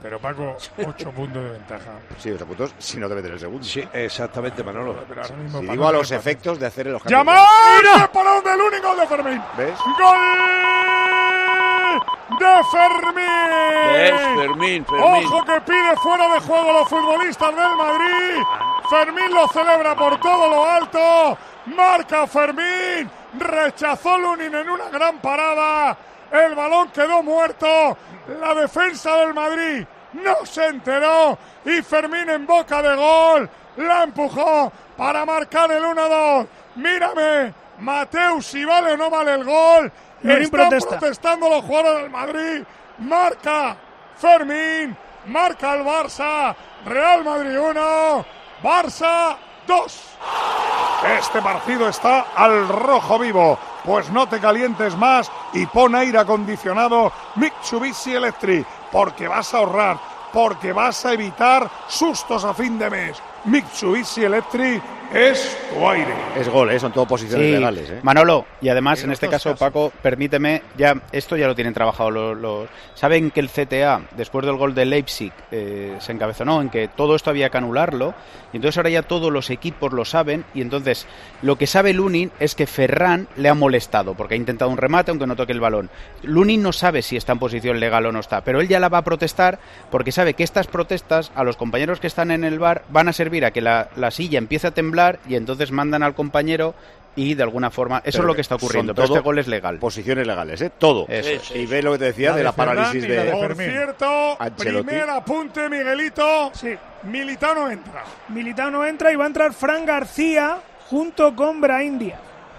Pero Paco, 8 puntos de ventaja. Sí, 8 puntos si no te meten el segundo. Sí, exactamente, Manolo. Pero ahora mismo Si Paco digo a no los tiene efectos de hacer los cambios. ¡Llamar! ¡Para del único gol de Fermín! ¿Ves? ¡Gol de Fermín! ¿Ves? Fermín. Ojo que pide fuera de juego a los futbolistas del Madrid. Fermín lo celebra por todo lo alto. Marca Fermín. Rechazó Lunin en una gran parada. El balón quedó muerto. La defensa del Madrid no se enteró. Y Fermín en boca de gol la empujó para marcar el 1-2. Mírame, Mateus, si vale o no vale el gol. Están protestando los jugadores del Madrid. Marca Fermín. Marca el Barça. Real Madrid 1, Barça 2. Este partido está al rojo vivo. Pues no te calientes más y pon aire acondicionado Mitsubishi Electric, porque vas a ahorrar, porque vas a evitar sustos a fin de mes. Mitsubishi Electric es tu aire. Es gol, son todo posiciones legales. Manolo, y además en este caso, Paco, permíteme, esto ya lo tienen trabajado. Saben que el CTA, después del gol de Leipzig, se encabezonó en que todo esto había que anularlo, y entonces ahora ya todos los equipos lo saben, y entonces lo que sabe Lunin es que Ferran le ha molestado, porque ha intentado un remate aunque no toque el balón. Lunin no sabe si está en posición legal o no está, pero él ya la va a protestar, porque sabe que estas protestas a los compañeros que están en el bar van a servir a que la silla empiece a temblar, y entonces mandan al compañero y de alguna forma eso es lo que está ocurriendo, pero este gol es legal. Posiciones legales, todo. Eso. Y ve lo que te decía de la parálisis de Por cierto, Ancelotti. primer apunte, Miguelito. Sí. Militao no entra. Militao no entra y va a entrar Fran García junto con Brahim Díaz.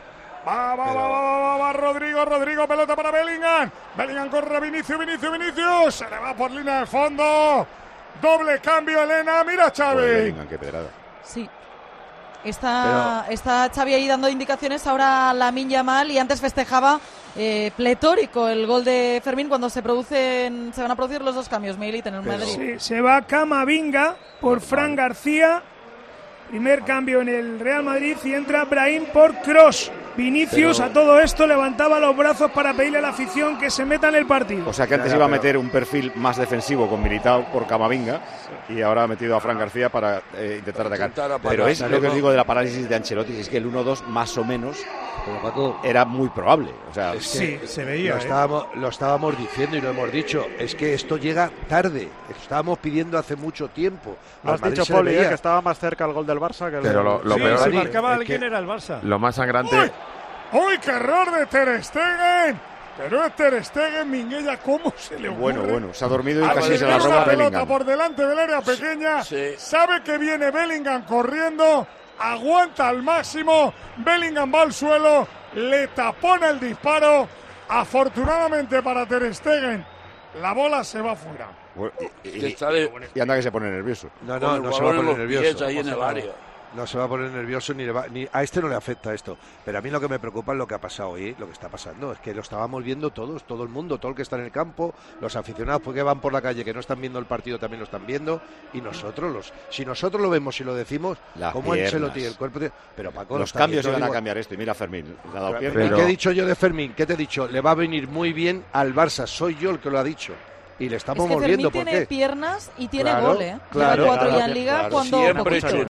Va, Rodrigo, pelota para Bellingham. Bellingham corre, Vinicius. Se le va por línea de fondo. Doble cambio, Elena. Mira, Xavi. Bellingham, qué pedrada. Sí. Está Xavi ahí dando indicaciones ahora a Lamine Yamal, y antes festejaba pletórico el gol de Fermín cuando se van a producir los dos cambios, Miguelito, en el Madrid. Sí, se va Camavinga por Fran García. Primer cambio en el Real Madrid y entra Brahim por Kroos. Vinicius a todo esto levantaba los brazos para pedirle a la afición que se meta en el partido. O sea que antes iba a meter un perfil más defensivo con Militao por Camavinga y ahora ha metido a Fran García para intentar atacar. Pero es lo que os digo de la parálisis de Ancelotti, es que el 1-2 más o menos era muy probable. O sea, es que sí, se veía. Lo estábamos diciendo y lo hemos dicho. Es que esto llega tarde. Lo estábamos pidiendo hace mucho tiempo. Lo has dicho, Poli, que estaba más cerca el gol del Barça que el Pero lo peor si aquí, marcaba alguien era el Barça. Lo más sangrante. ¡Uy, qué error de Ter Stegen! Pero es Ter Stegen, Minguella, ¿cómo se le ocurre? Bueno, se ha dormido y casi se la roba pelota Bellingham. por delante del área pequeña, sabe que viene Bellingham corriendo, aguanta al máximo, Bellingham va al suelo, le tapona el disparo, afortunadamente para Ter Stegen, la bola se va fuera. Y anda que se pone nervioso. No se va a poner nervioso. Ahí en el área. No se va a poner nervioso ni a este no le afecta esto. Pero a mí lo que me preocupa es lo que ha pasado hoy, lo que está pasando. Es que lo estábamos viendo todos, todo el mundo, todo el que está en el campo, los aficionados porque van por la calle que no están viendo el partido también lo están viendo, y nosotros, si nosotros lo vemos y lo decimos, como Ancelotti, el cuerpo... Pero Paco, los cambios iban a cambiar esto, y mira Fermín, le ha dado piernas. ¿Qué he dicho yo de Fermín? ¿Qué te he dicho? Le va a venir muy bien al Barça, soy yo el que lo ha dicho. Y le estamos volviendo. Fermín tiene piernas y tiene gol, Lleva 4 ya en Liga cuando siempre